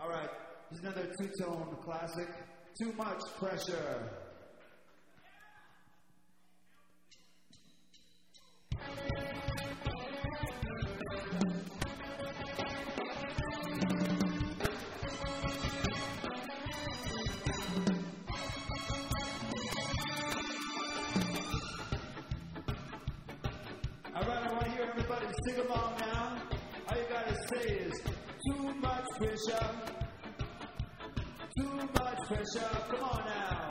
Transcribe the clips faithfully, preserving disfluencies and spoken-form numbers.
All right, here's another two-tone classic, Too Much Pressure. All right, I want to hear everybody sing along now. All you gotta say is, too much pressure, too much pressure, come on now.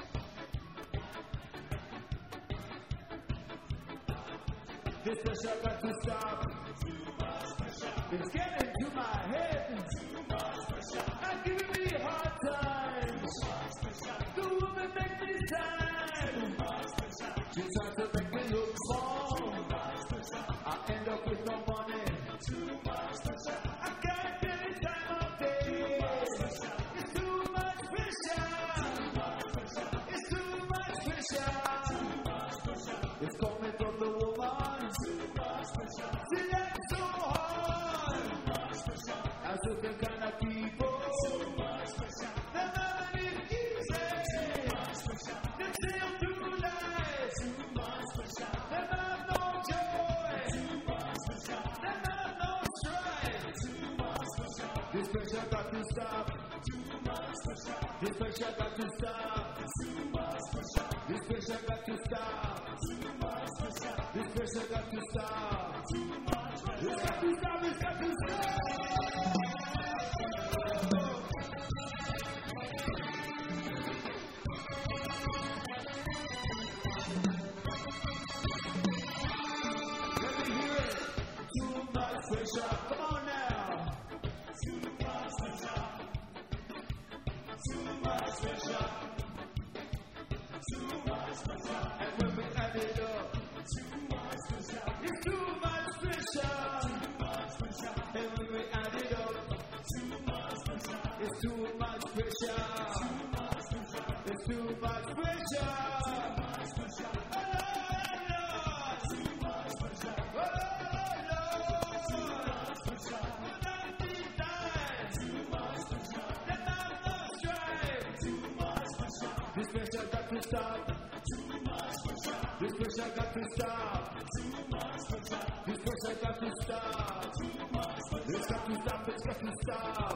This pressure got to stop. Too much pressure. It's getting to my head. Too much pressure. And giving me hard times. Too much pressure. The woman make me sad. Too much pressure. She tries to make me look small. Too much pressure. I end up with no money. Too much pressure. I can't get any time of day. Too much pressure. It's too much pressure. Too much pressure. It's too much pressure. Too much pressure. It's coming from the woman. Too much pressure. See, that's so hard. Too much pressure. I certain kind of people. Too much pressure. They're not easy. Too much pressure. They sail through life. Too much pressure. They have no joy. Too much pressure. They have no strength. Too much pressure. This pressure got to stop. Too much pressure. This pressure got to stop. Too much pressure. This pressure got to stop. Too much pressure. This pressure got to stop. Too much pressure. It's got to stop. It's got to stop. Let me hear it. Too much pressure. Come on now. Too much pressure. Too much pressure. Too much pressure. And when we add it up, too much pressure. It's too much pressure. Too much pressure. And when we add it up, too much pressure. It's too much pressure. Too much pressure. It's too much pressure. Too much pressure. Oh Lord. Too much pressure. Oh Lord. Too much pressure. Without the time. Too much pressure. Let out the strife. Too much pressure. This pressure got to stop. Too much pressure. This pressure got to stop. Too much pressure. This pressure got to stop. Too much pressure. It's got to stop. It's got to stop.